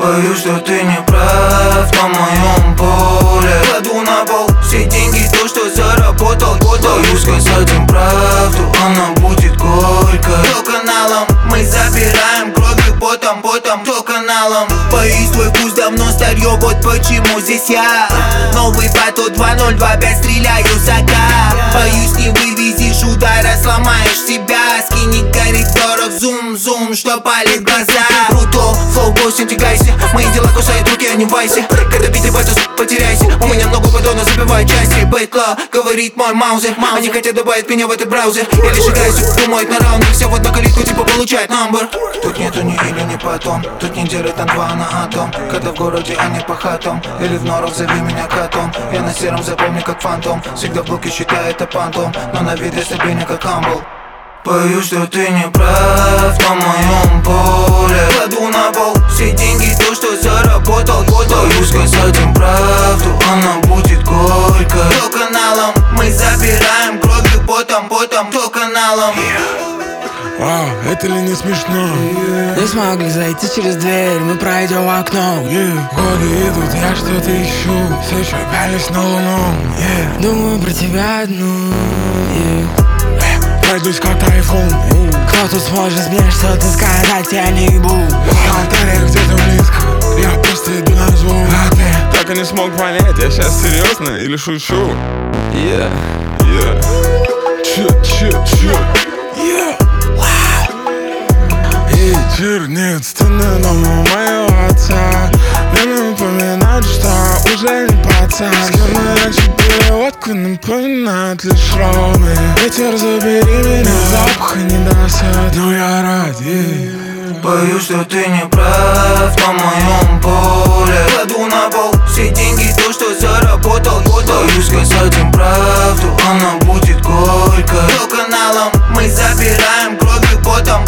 Боюсь, что ты не прав на моем поле. Кладу на пол все деньги, то, что заработал. Боюсь сказать им правду, она будет горькой. Кто каналом мы забираем кровью, потом кто каналом. Боюсь, твой вкус давно старье, вот почему здесь я. Новый батл 2-0-2, 5 стреляю за К. Боюсь, не вывезешь удара, сломаешь себя. Скини коридоров, зум-зум, что палит глаза. Круто, флоу, босс, интеграйся. Мои дела кусают руки, а не вайся. Когда битый батл, потеряйся. У меня много подонов, забивает части. Бэйтла, говорит мой маузер. Они хотят добавить меня в этот браузер. Я лишь играюсь, думают на раундах. Все в одну калитку, типа получает номер. Тут нету ни или ни потом. Тут не делят на два на атом. Когда в городе, а не по хатам. Или в норах, зови меня котом. Я на сером, запомни как фантом. Всегда в блоке, считаю это пантом. Но на вид я стабильный как амбл. Боюсь, что ты не прав на моем поле. Кладу на пол все деньги, то, что заработал. Боюсь сказать им правду, она будет горькой. Кто каналом мы забираем кровью, потом кто каналом. Вау, это ли не смешно? Не смогли зайти через дверь, мы пройдем в окно. Годы идут, я что-то ищу. Все еще пялись на луну. Думаю про тебя одну. Пройдусь как тайфун. Кто тут сможет мне что-то сказать, я не буду. Алтарь где-то близко, я просто иду на звук. А ты так и не смог понять, я сейчас серьезно или шучу? Чё? И чернеет стены дома моего отца. Мне напоминает, что уже не пацан. С кем иначе переводку напоминает лишь ровный. Ветер, забери меня, запаха не досад, но я рад. Боюсь, что ты не прав на моем поле. Кладу на пол все деньги, то, что заработал. Боюсь сказать им правду, она будет горькой. Кто каналом мы забираем кровью, потом